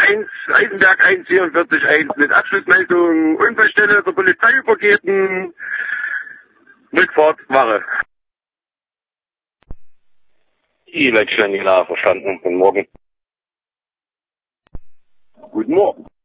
1, Eisenberg 144-1 mit Abschlussmeldung, Unfallstelle der Polizei übergeben, Rückfahrt, Ware. Die Leitstelle verstanden. Guten Morgen. Guten Morgen.